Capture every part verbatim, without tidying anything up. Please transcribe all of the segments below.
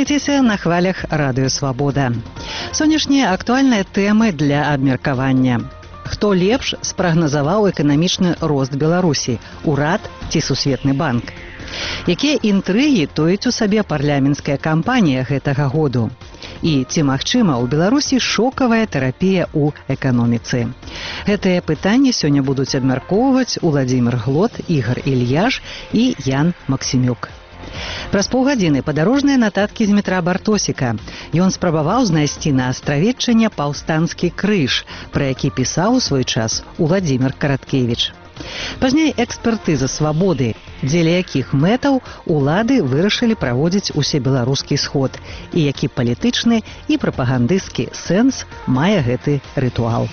Рухайцеся на хвалях Радыё Свабода. Сённяшнія актуальныя тэмы для абмеркавання. Хто лепш спрагназаваў эканамічны рост Беларусі? Урад ці Сусветны банк? Якія інтрыгі тоіць у сабе парламенцкая кампанія гэтага году? І ці магчыма ў Беларусі шокавая тэрапія ў эканоміцы? Гэтыя пытанні сёння будуць абмяркоўваць Уладзімір Глот, Ігар Ільяш і Ян Максімюк. Праз паўгадзіны падарожныя нататкі з метра Бартосіка. Ён спрабаваў знайсці на Астравеччыне паўстанскі крыж, пра які пісаў у свой час Уладзімір Караткевіч. Пазней экспертыза свабоды, дзеля якіх мэтаў улады вырашылі праводзіць усебеларускі сход і які палітычны і прапагандысцкі сэнс мае гэты рытуал.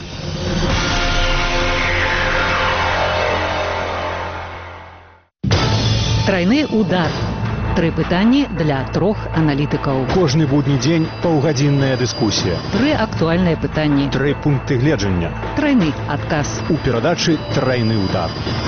Трайны удар. Тры пытанні для трох аналітыкаў. Кожны будні дзень паўгадзінная дыскусія. Тры актуальныя пытанні. Тры пункты гледжання. Трайны адказ. У перадачы «Трайны удар».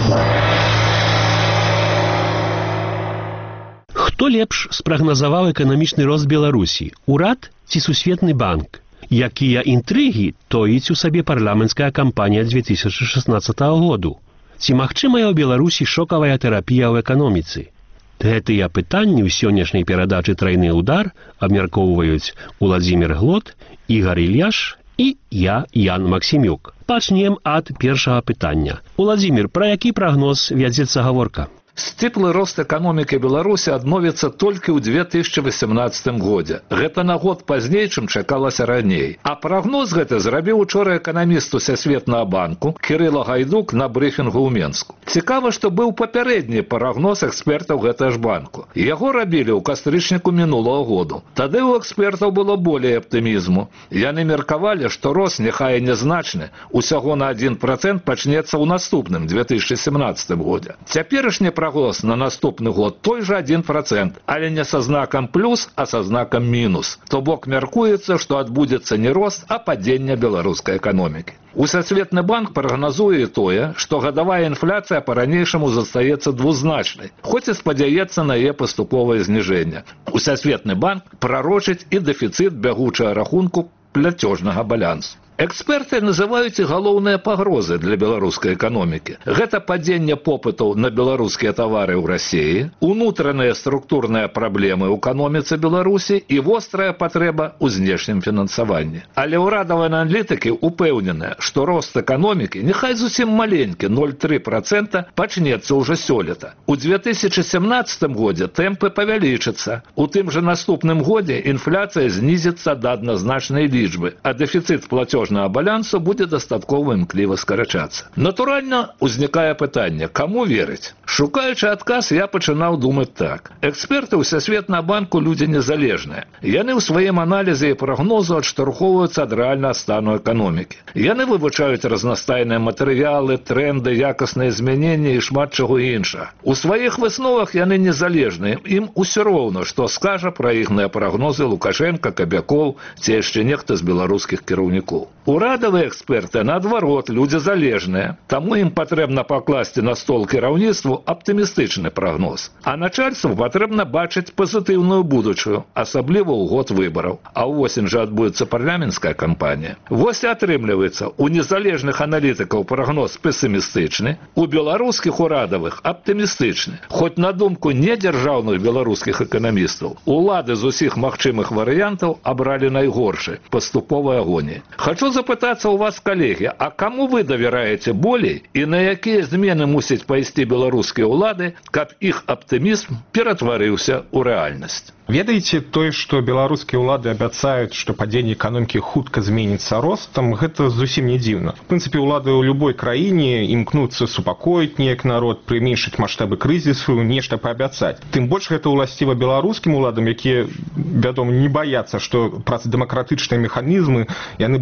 Хто лепш спрагназаваў эканамічны рост Беларусі? Урад ці Сусветны банк? Якія інтрыгі тоіць у сабе парламенцкая кампанія две тысячы шаснаццатага году? Ці магчымая ў Беларусі шокавая тэрапія ў эканоміцы? Гэтыя пытанні ў сённяшняй перадачы «Трайны удар» абмяркоўваюць Уладзімір Глот, Ігар Ільяш і я, Ян Максімюк. Пачнем ад першага пытання. Уладзімір, пра які прагноз вядзецца гаворка? Сціплы рост эканомікі Беларусі адновіцца толькі ў две тысячы васямнаццатым годзе. Гэта на год пазней, чым чакалася раней. А прагноз гэты зрабіў учора эканаміст Сусветнага банку Кірыла Гайдук на брыфінгу ў Менску. Цікава, што быў папярэдні прагноз экспертаў гэтага ж банку. Яго рабілі ў кастрычніку мінулага году. Тады ў экспертаў было болей аптымізму. Яны меркавалі, што рост, няхай нязначны, усяго на адзін працэнт пачнецца ў наступным две тысячы сямнаццатым годзе. Цяперашні прогноз на наступны год той же адзін працэнт, але не са знакам плюс, а са знакам мінус. То бок мяркуецца, што адбудзецца не рост, а падзенне беларускай эканомікі. Усесветны банк прагназуе тое, што гадавая інфляцыя па-ранейшаму застаецца двузначнай, хоць і спадзяецца на яе паступовае зніжэнне. Усесветны банк прарочыць і дэфіцыт бягучага рахунку пляцёжнага балансу. Эксперты называюць і галоўныя пагрозы для беларускай эканомікі. Гэта падзенне попытаў на беларускія тавары ў Расіі, унутраныя структурныя праблемы ў эканоміцы Беларусі і вострая патрэба ў знешнім фінансаванні. Але ўрадавыя аналітыкі упэўненыя, што рост эканомікі, няхай зусім маленькі, ноль цалых тры десятых працэнта, пачнецца ўжо сёлета. У две тысячы сямнаццатым годзе тэмпы павялічацца. У тым жа наступным годзе інфляцыя знізіцца да адназначнай лічбы, а дэфіцыт плацёжнага балансу будзе дастаткова імкліва скарачацца. Натуральна, узнікае пытанне, каму верыць? Шукаючы адказ, я пачынаў думаць так. Эксперты Усесветнага банку людзі незалежныя. Яны ў сваім аналізе і прагнозу адштурхоўваюцца ад рэальнага стану эканомікі. Яны вывучаюць разнастайныя матэрыялы, тренды, якасныя змяненні і шмат чаго іншага. У сваіх высновах яны незалежныя. Ім усё роўна, што скажа пра іхныя прагнозы Лукашенка, Кабякоў ці яшчэ нехта з беларускіх кіраўнікоў. Урадавыя эксперты, наадварот, людзі залежныя, таму ім патрэбна пакласці на стол кіраўніцтву аптымістычны прагноз. А начальству патрэбна бачыць пазітыўную будучую, асабліва ў год выбараў. А ўвосень жа адбудзецца парламенцкая кампанія. Вось і атрымліваецца, у незалежных аналітыкаў прагноз песімістычны, у беларускіх урадавых аптымістычны. Хоць на думку недзяржаўных беларускіх эканамістаў, улады з усіх магчымых варыянтаў абралі найгоршы, паступовай агоніі. Хочу запытацца ў вас, калегі, а каму вы давяраеце болей і на якія змены мусяць пайсці беларускія ўлады, каб іх аптымізм ператварыўся ў рэальнасць? Ведаеце, тое, што беларускія ўлады абяцаюць, што падзенне эканомікі хутка зменіцца ростам, гэта зусім не дзіўна. В прынцыпе, улады ў любой краіне імкнуцца супакоіць неяк народ, прыменшыць маштабы крызісу, нешта паабяцаць. Тым больш гэта ўласціва беларускім уладам, якія, вядома, не баяцца, што праз дэмакратычныя механізмы яны будуць вымушаны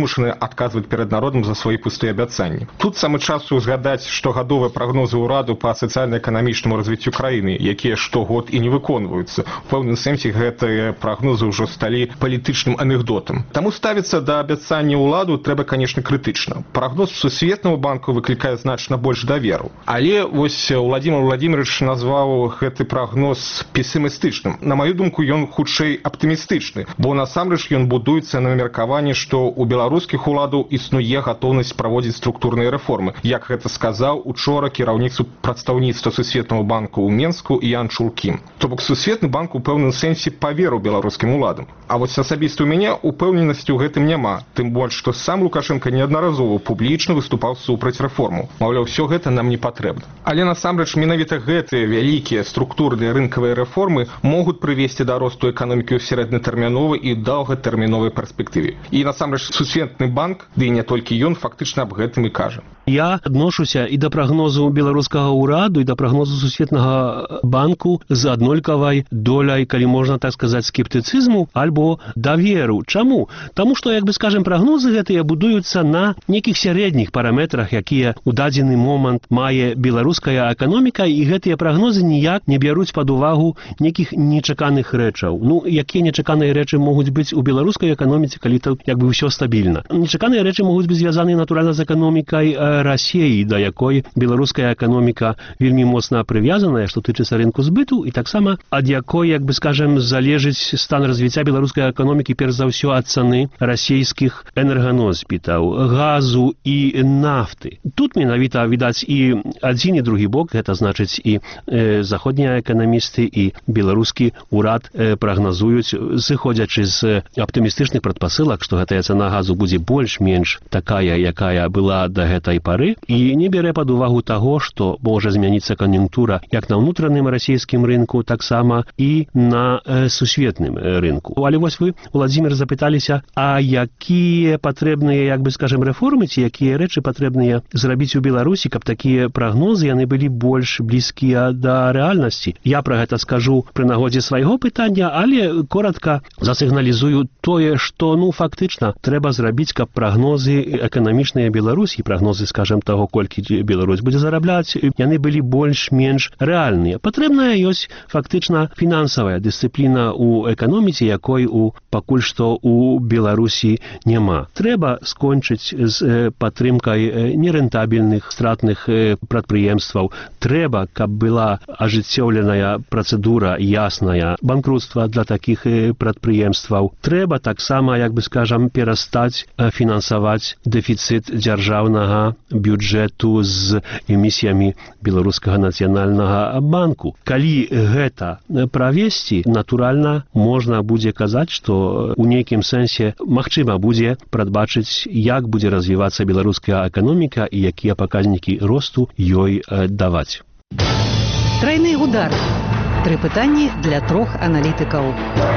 вымушаны адказваць перад народам за свае пустыя абяцанні. Тут самы час узгадаць штогадовыя прагнозы ўраду па сацыяльна-эканамічнаму развіццю краіны, якія штогод і не выконваюцца. У пэўным сэнсе гэтыя прагнозы ўжо сталі палітычным анекдотам. Таму ставіцца да абяцання ўладу трэба, канешне, крытычна. Прагноз Сусветнага банку выклікае значна больш даверу. Але вось Владимир Владимирович назваў гэты прагноз песімістычным. На маю думку, ён хутчэй аптымістычны, бо насамрэч ён будуецца на меркаванні, што у беларускіх уладаў існуе гатоўнасць праводзіць структурныя рэформы, як гэта сказаў учора кіраўніцу прадстаўніцтва Сусветнага банку ў Менску Ян Чулкім. То бок Сусветны банк у пэўным сэнсе паверыў беларускім уладам. А вось асабіста у мяне упэўненасці ў гэтым няма, тым больш, што сам Лукашенко неаднаразова публічна выступаў супраць рэформу. Маўляў, усё гэта нам не патрэбна. Але насамрэч менавіта гэтыя вялікія структурныя рынкавыя рэформы могуць прывесці да росту эканомікі ў сярэднатэрміновай і доўгатэрміновай перспектыве. І насамрэч Сусветны банк, ды і не толькі ён, фактычна аб гэтым і кажа. Я адношуся і да прагнозу беларускага ўраду, і да прагнозу Сусветнага банку з аднолькавай доляй, калі можна так сказаць, скептыцызму альбо даверу. Чаму? Таму што, як бы скажем, прагнозы гэтыя будуюцца на нейкіх сярэдніх параметрах, якія ў дадзены момант мае беларуская эканоміка, і гэтыя прагнозы ніяк не бяруць пад увагу нейкіх нечаканых рэчаў. Ну, якія нечаканыя рэчы могуць быць у беларускай эканоміцы, калі то як бы ўсё стабільна. Нечаканыя рэчы могуць быць звязаны натуральна з эканомікай Расіі, да якой беларуская эканоміка вельмі моцна прывязаная, што тычыцца рынку збыту, і таксама ад якой, як бы скажем, залежыць стан развіцця беларускай эканомікі перш за ўсё ад цаны расійскіх энерганосбітаў, газу і нафты. Тут менавіта відаць і адзін і другі бок, гэта значыць і э, заходнія эканамісты і беларускі ўрад э, прагназуюць, зыходзячы з аптымістычных прадпасылак, што гэтая цана газу будзе больш-менш такая, якая была да гэтай пары, і не бярэ пад увагу таго, што можа змяніцца кан'юнктура як на ўнутраным расійскім рынку, таксама і на э, сусветным рынку. Але вось вы, Владимир, запыталіся, а якія патрэбныя, як бы скажем, рэформы, ці якія рэчы патрэбныя зрабіць у Беларусі, каб такія прагнозы яны былі больш блізкія да рэальнасці. Я пра гэта скажу пры нагодзе свайго пытання, але коратка засігналізую тое, што, ну, фактычна трэба зрабіць, каб прагнозы эканамічныя Беларусі, прагнозы, скажем, таго, колькі Беларусь будзе зарабляць, яны былі больш-менш рэальныя. Патрэбная ёсць фактычна фінансавая дысцыпліна ў эканоміцы, якой у пакуль што у Беларусі няма. Трэба скончыць з падтрымкай нерэнтабельных стратных прадпрыемстваў. Трэба, каб была ажыццёўленая працэдура ясная банкрутства для такіх прадпрыемстваў. Трэба таксама, як бы скажам, перастаць фінансаваць дэфіцыт дзяржаўнага бюджэту з эмісіямі Беларускага нацыянальнага банку. Калі гэта правесці, натуральна, можна будзе казаць, што ў нейкім сэнсе магчыма будзе прадбачыць, як будзе развівацца беларуская эканоміка і якія паказнікі росту ёй даваць. Тройны удар. Тры пытанні для трох аналітыкаў.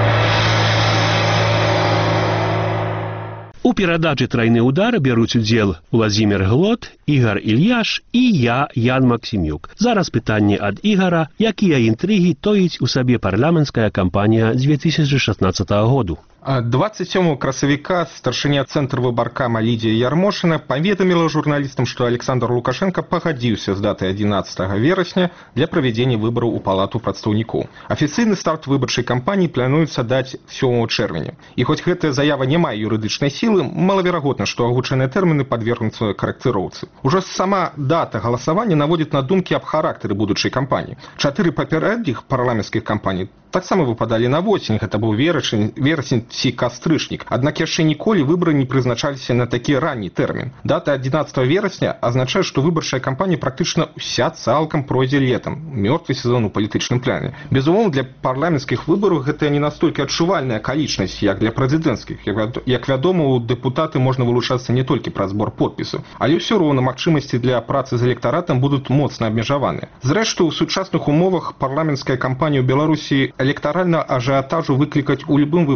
У перадачы «Тройны удар» бяруць удзел Владимир Глот, Ігор Ільяш і я, Ян Максімюк. Зараз пытанне ад Ігора, якія інтрыгі тоіць у сабе парламенцкая кампанія две тысячи шестнадцатого году. двадцать сёмага красавіка старшыня цэнтра выбаркама Лідія Ярмошына паведаміла журналістам, што Александр Лукашенко пагадзіўся з датай адзінаццатага верасня для правядзення выбараў у палату прадстаўнікоў. Афіцыйны старт выбарчай кампаніі плануецца даць сёмага чэрвеня. І хоць гэтая заява не мае юрыдычнай сілы, малаверагодна, што агучаныя тэрміны падвергнуцца карэкціроўцы. Ужо сама дата галасавання наводзіць на думкі аб характары будучай кампаніі. Чатыры папярэдніх парламенцкіх кампаній таксама выпадалі на восень, гэта быў верасень, верасень ці кастрычнік. Аднак яшчэ ніколі выбары не прызначаліся на такі ранні тэрмін. Дата адзінаццатага верасня азначае, што выбарчая кампанія практычна ўся цалкам пройдзе летам. Мёртвы сезон у палітычным пляне. Безумоўна, для парламенцкіх выбараў гэта не настолькі адчувальная акалічнасць, як для прэзідэнцкіх. Як вядома, у дэпутаты можна вылучацца не толькі праз збор подпісаў, але ўсё роўна магчымасці для працы з электаратам будуць моцна абмежаваныя. Зрэшты, у сучасных умовах парламенцкая кампанія ў Беларусі электаральна ажыятажу выклікаць у любым выпадку не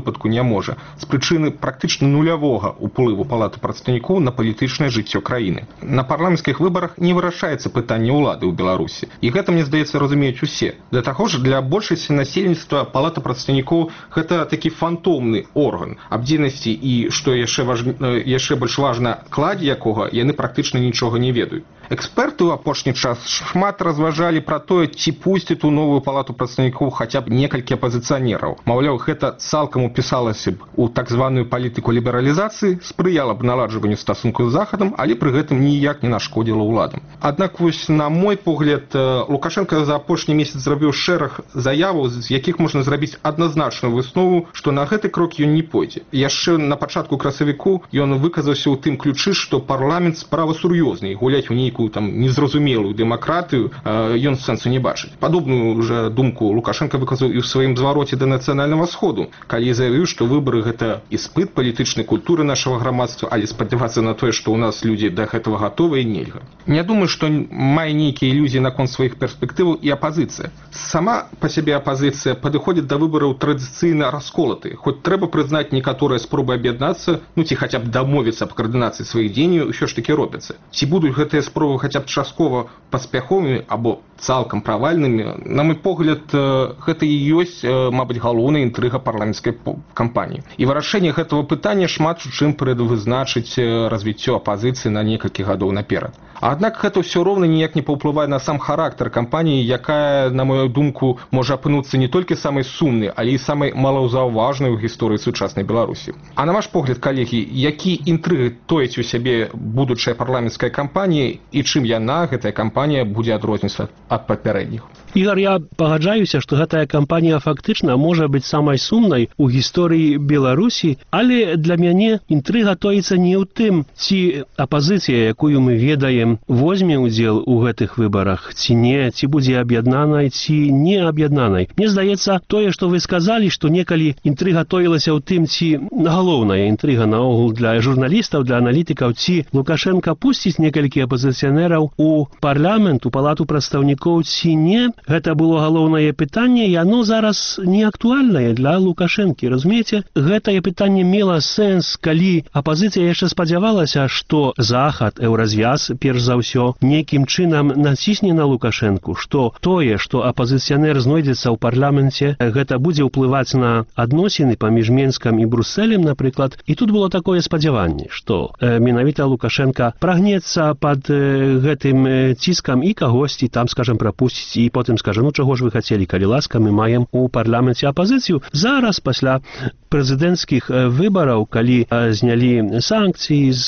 не можа з прычыны практычна нулявога ўплыву палаты прадстаўнікоў на палітычнае жыццё краіны. На парламенцкіх выбарах не вырашаецца пытанне ўлады ў Беларусі. І гэта, мне здаецца, разумеюць усе. Для таго ж, для большасці насельніцтва палата прадстаўнікоў гэта такі фантомны орган абдзейнасці і, што яшчэ, важ... яшчэ больш важна, кладзе якога яны практычна нічога не ведаюць. Эксперты ў апошні час шмат разважалі пра тое, ці пусцяць у новую палату прадстаўнікоў хаця б некалькі апазіцыянераў. Маўляў, гэта цалкам упісалася б у так званую палітыку лібералізацыі, спрыяла б наладжванню стасункаў з Захадам, але пры гэтым ніяк не нашкодзіла ўладам. Аднак вось, на мой погляд, Лукашенко за апошні месяц зрабіў шэраг заяваў, з якіх можна зрабіць адназначную выснову, што на гэты крок ён не пойдзе. Яшчэ на пачатку красавіку ён выказаўся ў тым ключы, што парламент справа сур'ёзнай, гуляць у нейкую там незразумелую дэмакратыю ён сэнсу не бачыць. Падобную уже думку Лукашенко выказаў і ў сваім звароце да нацыянальнага сходу, калі заявіў, што выбары гэта іспыт палітычнай культуры нашага грамадства, але спадзявацца на тое, што ў нас людзі да гэтага гатовыя, нельга. Не думаю, што мае нейкія ілюзіі наконт сваіх перспектываў і апазіцыя. Сама па сябе апазіцыя падыходзіць да выбараў традыцыйна расколаты, хоць трэба прызнаць некаторыя спробы аб'яднацца, ну ці хаця б дамовіцца аб каардынацыі сваіх дзеянняў, усё ж такі робяцца. Ці будуць гэтыя спробы хаця б часткова паспяховымі або цалкам правальнымі, на мой погляд, гэта і ёсць, мабыць, галоўная інтрыга парламенцкай кампаніі. І вырашэнне гэтага пытання шмат у чым прадвызначыць развіццё апазіцыі на некалькі гадоў наперад. Аднак гэта ўсё роўна ніяк не паўплывае на сам характар кампаніі, якая, на мою думку, можа апынуцца не толькі самай сумнай, але і самай малаўзаўважнай у гісторыі сучаснай Беларусі. А на ваш погляд, калегі, які інтрыгі тоіць у сябе будучая парламенцкая кампанія і чым яна, гэтая кампанія, будзе адрознівацца ад папярэдніх? Ігор, я пагаджаюся, што гэтая кампанія фактычна можа быць самай сумнай у гісторыі Беларусі, але для мяне інтрыга тоіцца не ў тым, ці апазіцыя, якую мы ведаем, возьме ўдзел у гэтых выбарах, ці не, ці будзе аб'яднанай, ці не аб'яднанай. Мне здаецца, тое, што вы сказалі, што некалі інтрыга тоілася ў тым, ці галоўная інтрыга наогул для журналістаў, для аналітыкаў, ці Лукашенко пусціць некалькі апазіцыянераў у парламент, у палату прадстаўнікоў, ці не, гэта было галоўнае пытанне, і оно зараз не актуальнае для Лукашэнкі. Разумееце, гэтае пытанне мела сэнс, калі апазіцыя яшчэ спадзявалася, што Захад, еўразвяз, перш за ўсё, нейкім чынам націсне на Лукашэнку, што тое, што апазіцыянер знойдзецца ў парламенце, гэта будзе ўплываць на адносіны паміж Менскам і Брусэлем, напрыклад. І тут было такое спадзяванне, што э, менавіта Лукашенка прагнецца пад э, гэтым э, ціскам і кагосьці там, скажем, прапусціць, і потым скажа, ну чаго ж вы хацелі, калі ласка, мы маем у парламенце апазіцыю. Зараз, пасля прэзідэнцкіх выбараў, калі знялі санкцыі з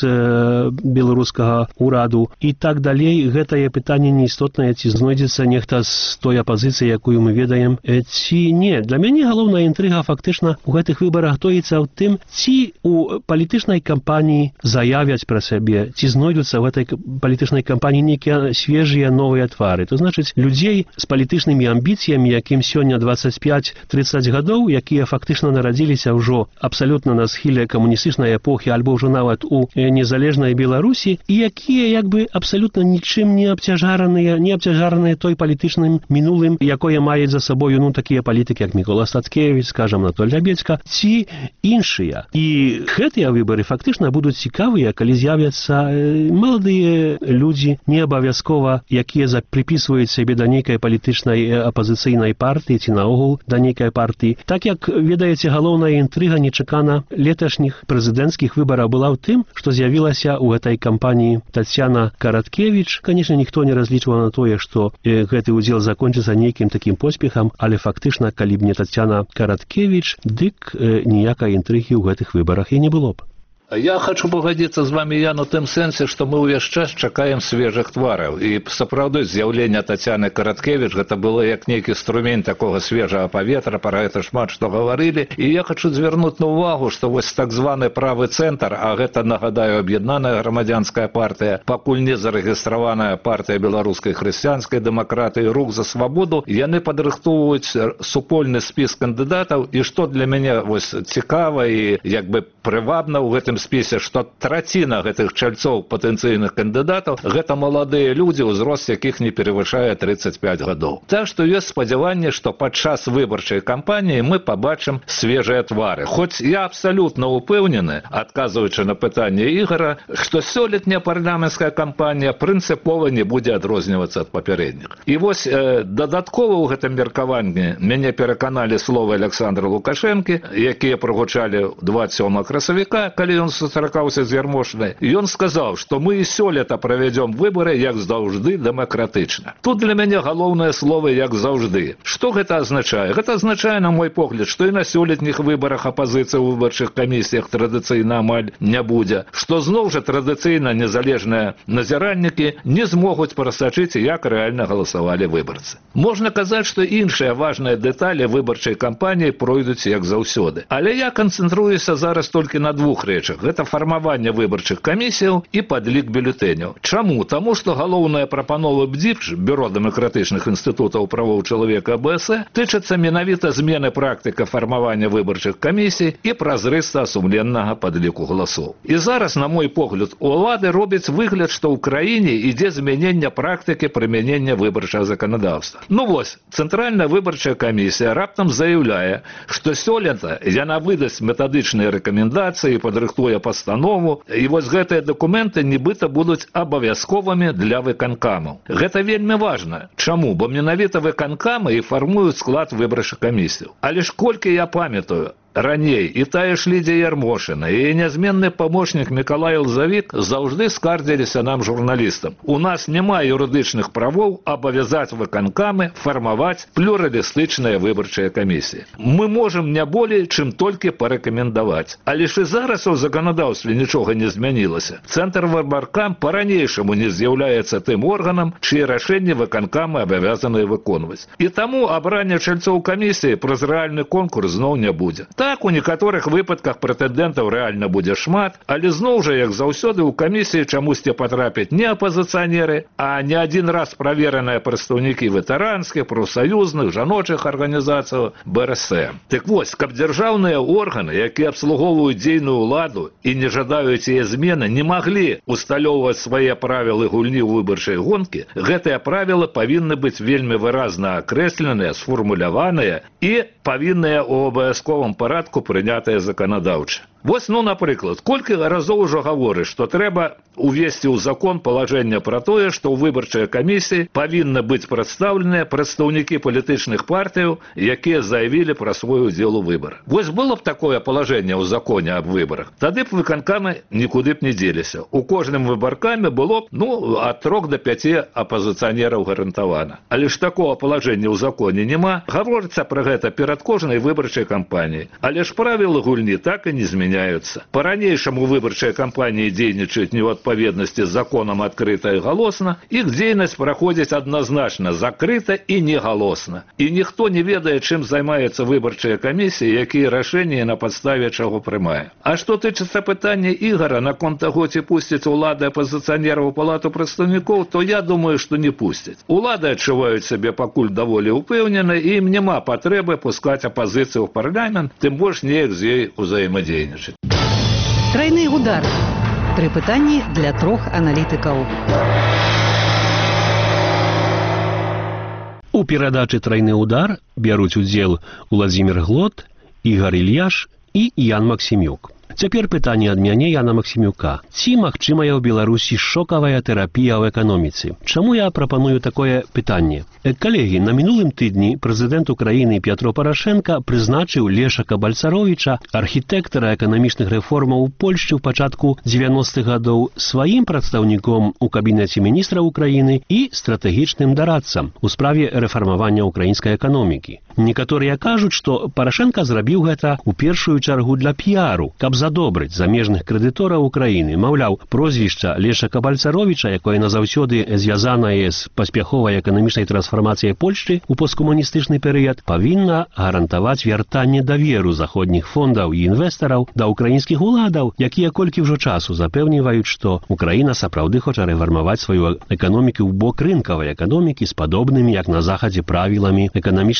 беларускага ўраду і так далей, гэтае пытанне неістотнае, ці знойдзецца нехта з той апазіцыі, якую мы ведаем, ці не. Для мяне галоўная інтрыга фактычна у гэтых выбарах тоіцца ў тым, ці у палітычнай кампаніі заявяць пра сябе, ці знойдуцца в этой палітычнай кампаніі нейкія свежыя новыя твары. То значыць, людзей з палітычнымі амбіцыямі, якім сёння дваццаць пяць трыццаць гадоў, якія фактычна нарадзіліся ўжо абсалютна на схіле камуністычнай эпохі, альбо ўжо нават у незалежнай Беларусі, і якія як бы абсалютна нічым не абцяжараныя, не абцяжараныя той палітычным мінулым, якое маюць за сабою, ну, такія палітыкі, як Мікола Статкевіч, скажам, Анатоль Лябедзька, ці іншыя. І гэтыя выбары фактычна будуць цікавыя, калі з'явяцца маладыя людзі, не абавязкова, якія прыпісваюць сябе да нейкай палітычнай апазіцыйнай партыі ці наогул да нейкай партыі. Так як, ведаеце, галоўная інтрыга нечакана леташніх прэзідэнцкіх выбараў была ў тым, што з'явілася ў гэтай кампаніі Тацяна Караткевіч. Канешне, ніхто не разлічваў на тое, што гэты ўдзел закончыцца нейкім такім поспехам, але фактычна, калі б не Тацяна Караткевіч, дык ніякай інтрыгі ў гэтых выбарах і не было б. Я хочу погодиться з вами, Ян, у тым сэнсе, што мы ўвесь час чакаем свежых твараў. І сапраўды з'яўленне Тацяны Караткевіч гэта было як нейкі струмень такога свежага паветра, пра гэта шмат што гаварылі. І я хочу звярнуць на ўвагу, што вось так званы правы цэнтр, а гэта, нагадаю, аб'яднаная грамадзянская партыя, пакуль не зарэгістраваная партыя беларускай хрысціянскай дэмакратыі, рух за свабоду, яны падрыхтоўваюць супольны спіс кандыдатаў. І што для мяне вось цікава і як бы прывабна ў гэтым гэтым спісе, што траціна гэтых чальцоў патэнцыйных кандыдатаў гэта маладыя людзі, узрост якіх не перавышае тридцать пять гадоў. Так што ёсць спадзяванне, што падчас выбарчай кампаніі мы пабачым свежыя твары. Хоць я абсалютна упэўнены, адказваючы на пытанне Ігора, што сёлетняя парламенцкая кампанія прынцыпова не будзе адрознівацца ад папярэдніх. І вось э, дадаткова ў гэтым меркаванні мяне пераканалі словы Александра Лукашэнкі, якія прагучалі двадцать сёмага красавіка, калі ён сустракаўся з Ярмошинай. Ён сказаў, што мы і сёлета правядзём выбары, як заўжды, дэмакратычна. Тут для мяне галоўнае слово «як заўжды». Што гэта азначае? Гэта азначае, на мой погляд, што і на сёлетніх выбарах апазіцыя ў выбарчых камісіях традыцыйна амаль не будзе, што зноў жа традыцыйна незалежныя назіральнікі не змогуць прасачыць, як рэальна галасавалі выбарцы. Можна казаць, што іншыя важныя дэталі выбарчай кампаніі пройдуць як заўсёды. Але я канцэнтруюся зараз толькі на двух рэчах. Гэта фармаванне выбарчых камісіяў і падлік бюлетэняў. Чаму? Таму, што галоўная прапанова БДІПЖ, Бюро дэмакратычных інстытутаў правоў чалавека АБС, тычацца менавіта змены практыка фармавання выбарчых камісій і празрыста сумленнага падліку галасоў. І зараз, на мой погляд, улады робяць выгляд, што ў краіне ідзе змянення практыкі прымянення выбарчага заканадаўства. Ну вось, Цэнтральная выбарчая камісія раптам заяўляе, што сёлета яна выдасць метадычныя рэкамендацыі, падрыхтуе пастанову, і вось гэтыя дакументы нібыта будуць абавязковымі для выканкамаў. Гэта вельмі важна. Чаму? Бо менавіта выканкамы і фармуюць склад выбарчых камісіяў. Але ж колькі я памятаю, раней і тая ж Лідія Ярмошина, і нязменны памочнік Мікалай Лзавік заўжды скардзіліся нам, журналістам. У нас няма юрыдычных правоў абавязаць выканкамы фармаваць плюралістычныя выбарчыя камісіі. Мы можам не болей, чым толькі парэкамендаваць. Але ж і зараз у заканадаўстве нічога не змянілася. Цэнтр выбаркам па-ранейшаму не з'яўляецца тым органам, чые рашэнні выканкамы абавязаныя выконваць. І таму абранне чальцоў камісіі праз рэальны конкурс зноў не будзе. Так, у некаторых выпадках прэтэндэнтаў рэальна будзе шмат, але зноў жа, як заўсёды, у камісіі чамусьці патрапяць не апазіцыянеры, а не адзін раз правераныя прадстаўнікі ветэранскіх, прафсаюзных, жаночых арганізацый бэ эр эс эм. Так вось, каб дзяржаўныя органы, якія абслугоўваюць дзейную ўладу і не жадаюць яе змены, не маглі усталёўваць свае правілы гульні ў выбарчай гонкі, гэтыя правілы павінны быць вельмі выразна акрэсленыя, сфармуляваныя і павінныя ў абавязковым парадку прынятыя заканадаўча. Вось, ну, напрыклад, колькі разоў ужо гаворыць, што трэба увесці ў закон палажэнне пра тое, што ў выбарчай камісіі павінны быць прадстаўленыя прадстаўнікі палітычных партыяў, якія заявілі пра свой удзел у выбарах. Вось было б такое палажэнне ў законе аб выбарах, тады б выканкамы нікуды б не дзеліся. У кожным выбаркаме было б, ну, ад трох да пяці апазіцыянераў гарантавана. Але ж такого палажэння ў законе няма. Гаворыцца пра гэта перад кожнай выбарчай кампаніяй. Але ж правілы гульні так і не зменяюцца. По-ранейшаму выбарчыя кампаніі дзейнічаюць не ў адпаведнасці з законам адкрыта і галосна, іх дзейнасць праходзіць адназначна закрыта і негалосна. І ніхто не ведае, чым займаецца выбарчая камісія, якія рашэнні на падставе чаго прымае. А што тычыцца пытання Ігора наконт таго, ці пусцяць улады апазіцыянераў у палату прадстаўнікоў, то я думаю, што не пусцяць. Улады адчуваюць сябе пакуль даволі ўпэўнена, і ім няма патрэбы пускаць апазіцыю ў парламент, тым больш неяк з ёй узаемадзейнічаць. Тройны удар. Тры пытанні для трох аналітыкаў. У перадачы «Тройны удар» бяруць удзел Уладзімір Глот, Ігар Ільяш і Ян Максімюк. Цяпер пытанне ад мяне, Яна Максімюка. Ці магчымая ў Беларусі шокавая тэрапія ў эканоміцы? Чаму я прапаную такое пытанне? Калегі, на мінулым тыдні прэзідэнт Украіны Пятро Парашенка прызначыў Лешака Бальцаровіча, архітэктара эканамічных рэформаў у Польшчы ў пачатку дзевяностых гадоў, сваім прадстаўніком у кабінеце міністраў Украіны і стратэгічным дарадцам у справе рэфармавання украінскай эканомікі. Некаторыя кажуць, што Парашенка зрабіў гэта ў першую чаргу для піару, каб задобрыць замежных крэдытораў Украіны. Маўляў, прозвішча Лешака Бальцаровіча, якое назаўсёды звязанае з паспяховай эканамічнай трансфармацыяй Польшчы ў посткамуністычны перыяд, павінна гарантаваць вяртанне даверу заходніх фондаў і інвестараў да ўкраінскіх уладаў, якія колькі ўжо часу запэўніваюць, што Украіна сапраўды хоча рэфармаваць сваю эканоміку ў бок рынкавай эканомікі з падобнымі, як на захадзе, правіламі эканамічных паводзін.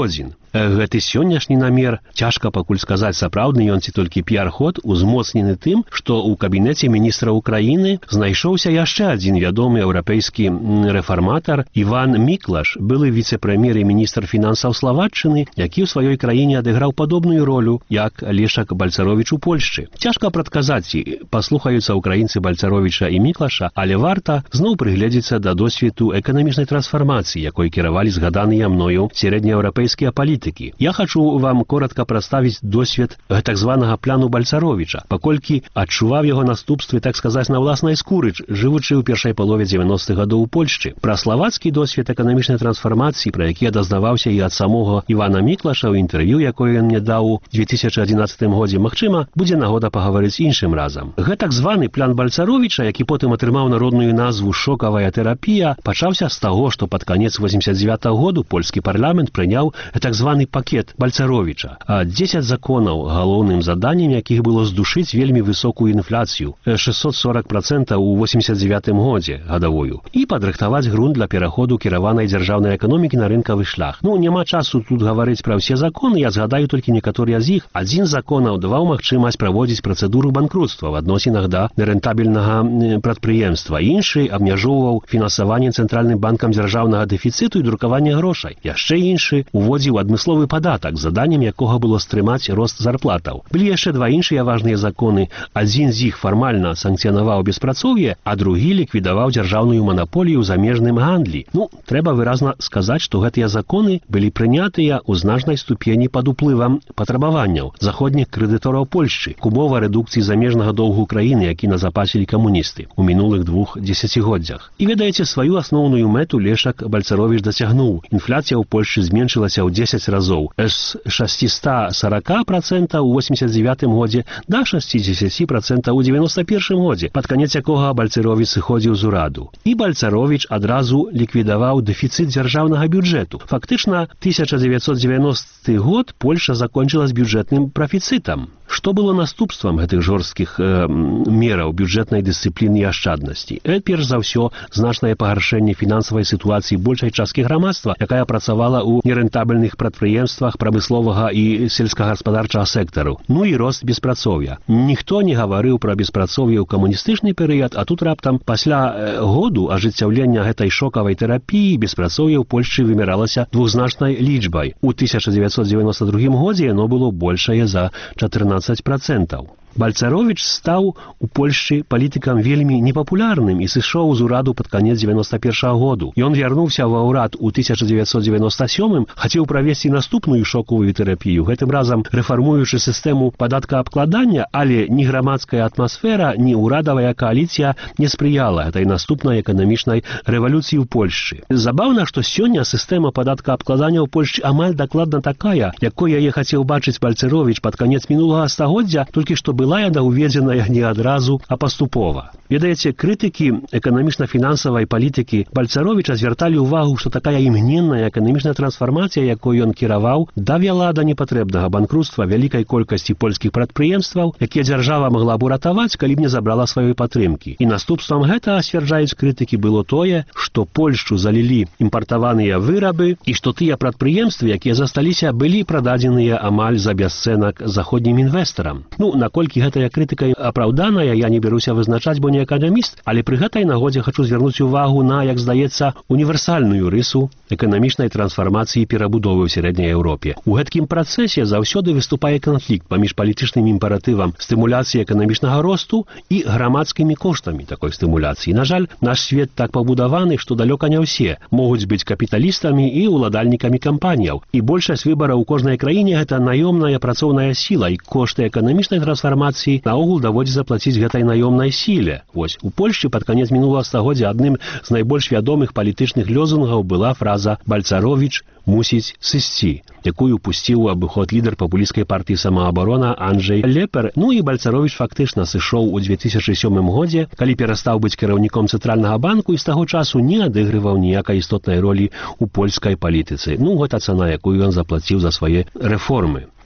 згодзін. Гэты сённяшні намер, цяжка пакуль сказаць, сапраўдны ён ці толькі піар-ход, узмоцнены тым, што ў кабінеце міністра Украіны знайшоўся яшчэ адзін вядомы еўрапейскі рэфарматар Іван Міклаш, былы віцэ-прэм'ер і міністр фінансаў Славаччыны, які ў сваёй краіне адыграў падобную ролю, як Лешак Бальцаровіч у Польшчы. Цяжка прадказаць, ці паслухаюцца украінцы Бальцаровіча і Міклаша, але варта зноў прыгледзецца да досведу эканамічнай трансфармацыі, якой кіравалі згаданыя мною сярэднееўрапейскія палітыкі. Я хочу вам коротко прадставіць досвед так званага пляну Бальцаровіча, паколькі адчуваў яго наступствы, так сказаць, на ўласнай скуры, жывучы ў першай палове дзевяностых гадоў у Польшчы. Пра славацкі досвед эканамічнай трансфармацыі, пра які дазнаваўся і ад самога Івана Міклаша ў інтэрв'ю, якое ён мне даў у две тысячы адзінаццатым годзе, магчыма, будзе нагода пагаварыць іншым разам. Гэтак званы плян Бальцаровіча, які потым атрымаў народную назву «Шокавая тэрапія», пачаўся з таго, што пад канец восемьдесят девятого году польскі парламент прыняў так званы пакет Бальцаровіча, а дзесяць законаў, галоўным заданнем якіх было здушыць вельмі высокую інфляцыю шестьсот сорок процентов у восемьдесят девятым годзе гадавую і падрыхтаваць грунт для пераходу кіраванай дзяржаўнай эканомікі на рынкавы шлях. Ну, няма часу тут гаварыць пра ўсе законы, я згадаю толькі некаторыя з іх. Адзін з законаў даваў магчымасць праводзіць працэдуру банкрутства в адносінах да нерэнтабельнага прадпрыемства. Іншы абмяжоўваў фінансаванне цэнтральным банкам дзяржаўнага дэфіцыту і друкавання грошай. Яшчэ іншы уводзіў адмысловы падатак, заданнем якога было стрымаць рост зарплатаў. Былі яшчэ два іншыя важныя законы. Адзін з іх фармальна санкцыянаваў беспрацоўе, а другі ліквідаваў дзяржаўную манаполію ў замежным гандлі. Ну, трэба выразна сказаць, што гэтыя законы былі прынятыя ў значнай ступені пад уплывам патрабаванняў заходніх крэдытораў Польшчы, кубова рэдукцыі замежнага доўгу краіны, які назапасілі камуністы ў минулых двух дзесяцігоддзях. І ведаеце, сваю асноўную мэту Лешак Бальцаровіч дасягнуў. Інфляцыя ў Польшчы зменшылася ў дзесяць разоў з шестисот сорока процентов у восемьдесят девятым годзе да шестидесяти процентов у девяносто первым годзе, пад канец якога Бальцаровіч сыходзіў з ураду. І Бальцаровіч адразу ліквідаваў дэфіцыт дзяржаўнага бюджэту. Фактычна, тысяча девятьсот девяностый год Польша закончыла з бюджэтным прафіцытам. Што было наступствам гэтых жорсткіх э, мераў бюджэтнай дысцыпліны і ашчаднасці? Э, перш за ўсё, значнае пагаршэнне фінансавай сітуацыі большай часткі грамадства, якая працавала ў нерэнтабельных прадпрыемствах прамысловага і сельскагаспадарчага сектару. Ну і рост беспрацоўя. Ніхто не гаварыў пра беспрацоўе ў камуністычны перыяд, а тут раптам пасля э, году ажыццяўлення гэтай шокавай тэрапіі беспрацоўе ў Польшчы вымяралася двухзначнай лічбай. У тысяча девятьсот девяносто другім годзе яно было большае за чатырнаццаць процентов. Бальцаровіч стаў у Польшчы палітыкам вельмі непапулярным і сышоў з ураду пад канец девяносто первого году. Ён вярнуўся ва ўрад у тысяча девятьсот девяносто сёмым, хацеў правесці наступную шоковую тэрапію, гэтым разам рэфармуючы сістэму падаткаабкладання, але ні грамадская атмасфера, ні ўрадавая кааліцыя не спрыяла гэтай наступнай эканамічнай рэвалюцыі ў Польшчы. Забаўна, што сёння сістэма падаткаабкладання ў Польшчы амаль дакладна такая, якой яе хацеў бачыць Бальцаровіч пад канец мінулага стагоддзя, толькі што была яна уведзеная не адразу, а паступова. Ведаеце, крытыкі эканамічна-фінансавай палітыкі Бальцаровіча звярталі ўвагу, што такая імгненная эканамічная трансфармацыя, якой ён кіраваў, давяла да непатрэбнага банкрутства вялікай колькасці польскіх прадпрыемстваў, якія дзяржава магла б уратаваць, калі б не забрала сваёй падтрымкі. І наступствам гэтага, сцвярджаюць крытыкі, было тое, што Польшчу залілі імпартаваныя вырабы і што тыя прадпрыемствы, якія засталіся, былі прададзеныя амаль за бясцэнак заходнім інвестарам. Ну, наколькі гэтая крытыка апраўданая, я не беруся вызначаць, бо не эканаміст, але пры гэтай нагодзе хачу звярнуць увагу на, як здаецца, універсальную рысу эканамічнай трансфармацыі і перабудовы ў сярэдняй Еўропе. У гэткім працэсе заўсёды выступае канфлікт паміж палітычным імператывам стымуляцыі эканамічнага росту і грамадскімі коштамі такой стымуляцыі. На жаль, наш свет так пабудаваны, што далёка не ўсе могуць быць капіталістамі і ўладальнікамі кампаніяў. І большасць выбараў у кожнай краіне гэта наёмная працоўная сіла, і кошты эканамічнай трансфармацыі наогул даводзіцца плаціць гэтай наёмнай сіле. Вось, у Польшчы пад канец мінулага стагоддзя адным з найбольш вядомых палітычных лёзунгаў была фраза «Бальцаровіч мусіць сысці», якую пусціў у абыход лідар папулісцкай партыі «Самаабарона» Анджэй Лепер. Ну і Бальцаровіч фактычна сышоў у две тысячи сёмым годзе, калі перастаў быць кіраўніком цэнтральнага банку і з таго часу не адыгрываў ніякай істотнай ролі ў польскай палітыцы. Ну, гэта цана, якую ён заплаціў за свае рэформы.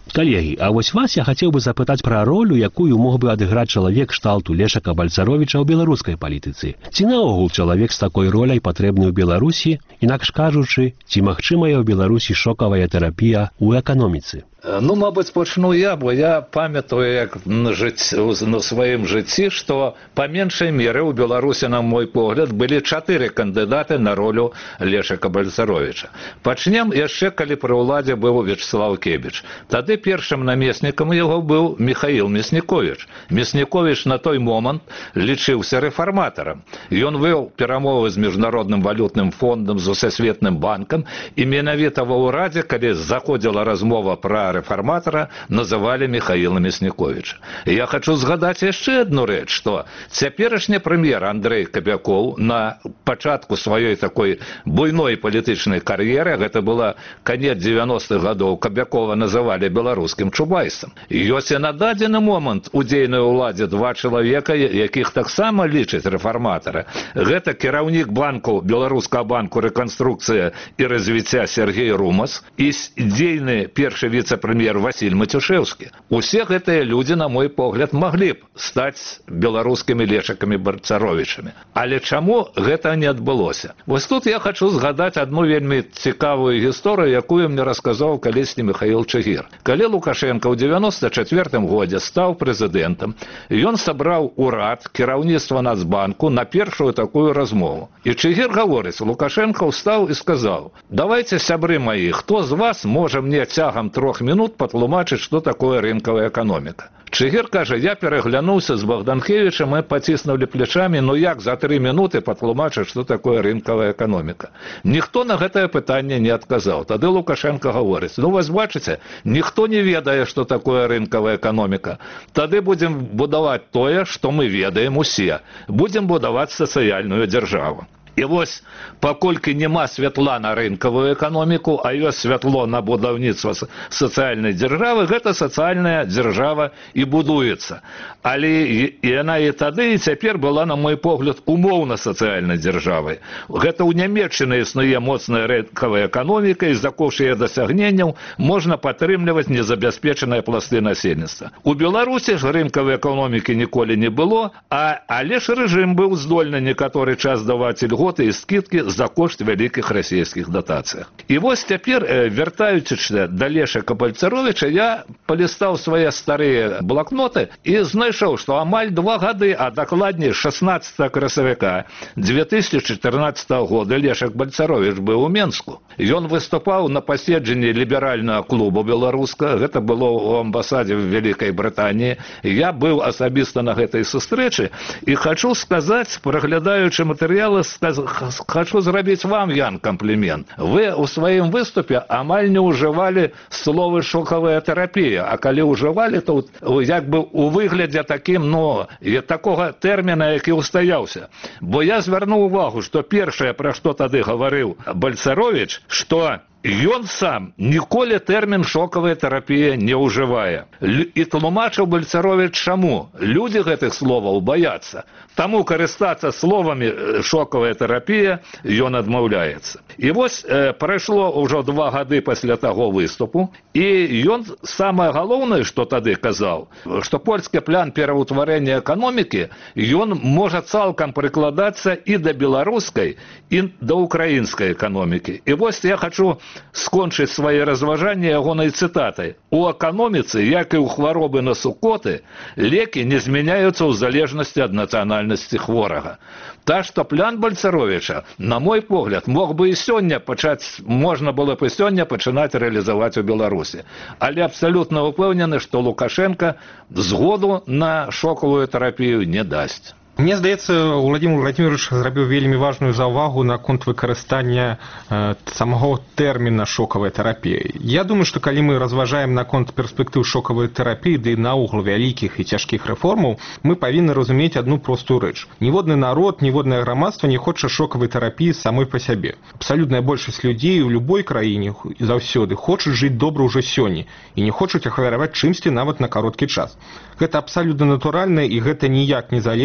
Калегі, а вось вас я хацеў бы запытаць пра ролю, якую мог бы адыграць чалавек кшталту Лешака Бальцаровіча ў беларускай палітыцы. Ці наогул чалавек з такой роляй патрэбны ў Беларусі, інакш кажучы, ці магчымая ў Беларусі шокавая тэрапія ў эканоміцы? Ну, мабыць, пачну я, бо я памятаю, як на, жыць, на сваім жыцці, што па меншай меры ў Беларусі, на мой погляд, былі чатыры кандыдаты на ролю Лешака Бальцаровіча. Пачнем яшчэ, калі пры ўладзе быў Вячеслав Кебіч. Тады першым намеснікам яго быў Михаил Мясніковіч. Мясніковіч на той момант лічыўся рэфарматарам. Ён вёў перамовы з Міжнародным валютным фондам, з Усесветным банкам, і менавіта ва ўрадзе, калі заходзіла размова пра рэфарматара, называлі Михаила Мясніковіча. Я хочу згадаць яшчэ одну рэч, што цяперашні прэм'ер Андрэй Кабякоў на пачатку сваёй такой буйной палітычнай кар'еры, гэта была канец дзевяностых гадоў, Кабякова называлі беларускім Чубайсам. Ёсць і на дадзены момант у дзейнай уладзе два чалавека, якіх таксама лічаць рэфарматара. Гэта кіраўнік банку, Беларускага банку рэканструкцыя і развіцця Сергей Румас і дзейны першы віцэ-прэм'ер Васіль Матюшэўскі. Усе гэтыя людзі, на мой погляд, маглі б стаць беларускімі Лешакамі Бальцаровічамі. Але чаму гэта не адбылося? Вось тут я хочу згадаць одну вельмі цікавую гісторыю, якую мне расказаў калісьці Михаил Чыгір. Калі Лукашенко ў девяносто четвёртым годзе стаў прэзідэнтам, ён сабраў урад, кіраўніцтва Нацбанку на першую такую размову. І Чыгір гаворыць, Лукашенко ўстаў і сказаў: давайте, сябры маі, хто з вас можа мне цягам трох минут патлумачыць, што такое рынкавая эканоміка. Чыгір кажа, я пераглянуўся з Богданкевічам, мы паціснулі плечамі, ну як за тры минуты патлумачыць, што такое рынкавая эканоміка. Ніхто на гэтае пытанне не адказаў. Тады Лукашенко гаворыць, ну вас бачыце, ніхто не ведае, што такое рынкавая эканоміка. Тады будзем будаваць тое, што мы ведаем усе. Будзем будаваць сацыяльную дзяржаву. І вось, паколькі няма святла на рынкавую эканоміку, а ёсць святло на будаўніцтва сацыяльнай дзяржавы, гэта сацыяльная дзяржава і будуецца. Але яна і тады, і цяпер была, на мой погляд, умоўна сацыяльнай дзяржавай. Гэта ў Нямецчыны існуе моцная рынкавая эканоміка, і за кошт яе дасягненняў можна падтрымліваць незабяспечаныя пласты насельніцтва. У Беларусі ж рынкавай эканомікі ніколі не было, а, але ж рэжым быў здольны некаторы час даваць ільготы і скидкі за кошт вялікіх расійскіх датацыях. І вось цяпер, вяртаючыся да Лешака Бальцаровіча, я палістаў свае старыя блакноты і знайшоў, што амаль два гады, а дакладней шаснаццатага красавіка две тысячи чатырнаццатага года Лешак Бальцаровіч быў у Менску. Ён выступаў на паседжанні ліберальнага клуба беларуска, гэта было ў амбасадзе в Вялікай Брытаніі. Я быў асабіста на гэтай сустрэчы і хочу сказаць, праглядаючы матэрыялы, хочу зрабіць вам, Ян, комплімент. Вы у сваім выступе амаль не ўжывалі словы шокавая тэрапія, а калі ўжывалі, то як бы у выглядзе такім, ну, такога тэрміна, які ўстаяўся. Бо я звярнуў увагу, што першае, пра што тады гаварыў Бальцаровіч, што ён сам ніколі тэрмін шокавая тэрапія не ўжывае. І тлумачыў Бальцаровіч чаму. Людзі гэтых словаў баяцца. Таму карыстацца словамі шокавая тэрапія ён адмаўляецца. І вось э, прайшло ўжо два гады пасля таго выступу, і ён самае галоўнае, што тады казаў, што польскі план пераўтварэння эканомікі, ён можа цалкам прыкладацца і да беларускай, і да украінскай эканомікі. І вось я хочу скончыць свае разважанні ягонай цытатай. У эканоміцы, як і ў хваробы на сукоты, лекі не змяняюцца ў залежнасці ад нацыянальнасці хворага. Так што план Бальцаровіча, на мой погляд, мог бы і сёння пачаць, можна было б і сёння пачынаць рэалізаваць у Беларусі. Але абсалютна ўпэўнены, што Лукашенко згоду на шокавую тэрапію не дасць. Мне здаецца, Владимир Владимирович зрабіў вельмі важную заўвагу наконт выкарыстання э, самого тэрміна шокавая тэрапія. Я думаю, што калі мы разважаем наконт перспектыў шокавай тэрапіі, ды наогул вялікіх і цяжкіх рэформаў, мы павінны разумець адну простую рэч. Ніводны народ, ніводнае грамадства не хоча шокавай тэрапіі самой па сябе. Абсалютная большасць людзей у любой краіне заўсёды хочуць жыць добра ўжо сёння і не хочуць ахвяраваць чымсьці нават на кароткі час. Гэта абсалютна натуральна, і гэта ніяк не залежыць, на мой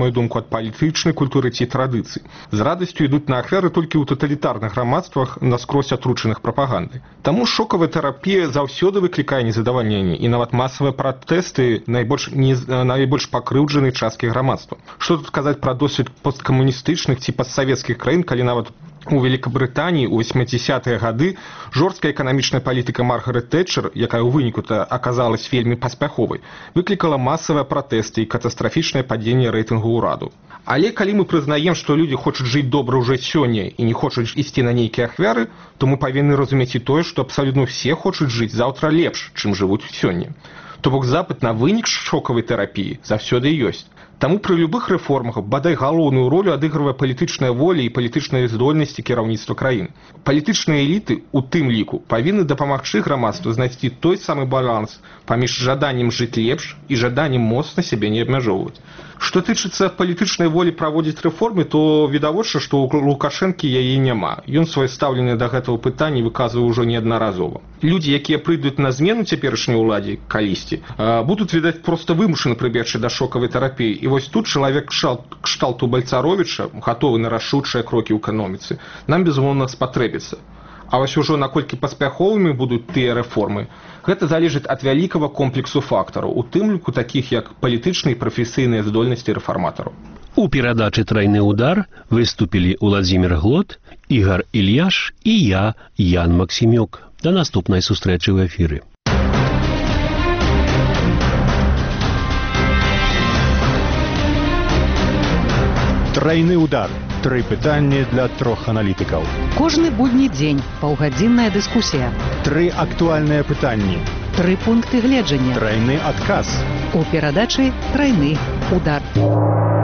мою думку, ад палітычнай культуры ці традыцый. З радасцю ідуць на ахвяры толькі ў таталітарных грамадствах наскрозь атручаных прапагандай. Таму шокавая тэрапія заўсёды выклікае незадавальненне і нават масавыя пратэсты найбольш, не, найбольш пакрыўджанай часткі грамадства. Што тут казаць пра досвед посткамуністычных ці постсавецкіх краін, калі нават у Великобрытаніі ў восьмідзесятыя гады жорсткая эканамічная палітыка Маргарет Тэтчер, якая ў выніку-то аказалась вельмі паспяховай, выклікала масавыя пратэсты і катастрафічнае падзенне рэйтынгу ўраду. Але калі мы прызнаем, што людзі хочуць жыць добра ўжо сёння і не хочуць ісці на нейкія ахвяры, то мы павінны разумець і тое, што абсалютна ўсе хочуць жыць заўтра лепш, чым жывуць сёння. То бок запыт на вынік шокавай тэрапіі заўсёды ёсць. Таму пры любых рэформах бадай галоўную ролю адыгрывае палітычная воля і палітычныя здольнасці кіраўніцтва краін. Палітычныя эліты, у тым ліку, павінны дапамагчы грамадству знайсці той самы баланс паміж жаданнем жыць лепш і жаданнем моцна сябе не абмяжоўваць. Што тычыцца палітычнай волі праводзіць рэформы, то відавочна, што ў Лукашэнкі яе няма. Ён сваё стаўленне да гэтага пытання выказвае ўжо неаднаразова. Людзі, якія прыйдуць на змену цяперашняй уладзе калісьці, будуць, відаць, проста вымушаны прыбегчы да шокавай тэрапіі. І вось тут чалавек кшталту Бальцаровіча, гатовы на рашучыя крокі ў эканоміцы, нам, безумоўна, спатрэбіцца. А вось ужо наколькі паспяховымі будуць тыя рэформы, гэта залежыць ад вялікага комплексу фактараў, у тым ліку такіх як палітычныя і прафесійныя здольнасці рэфарматараў. У перадачы «Тройны удар» выступілі Уладзімір Глот, Ігар Ільяш і я, Ян Максімюк. До наступнай сустрэчы ў эфіры. Тройны удар. Тры пытанні для трох аналітыкаў. Кожны будні дзень паўгадзінная дыскусія. Тры актуальныя пытанні. Тры пункты гледжання. Тройны адказ. У перадачы «Тройны удар».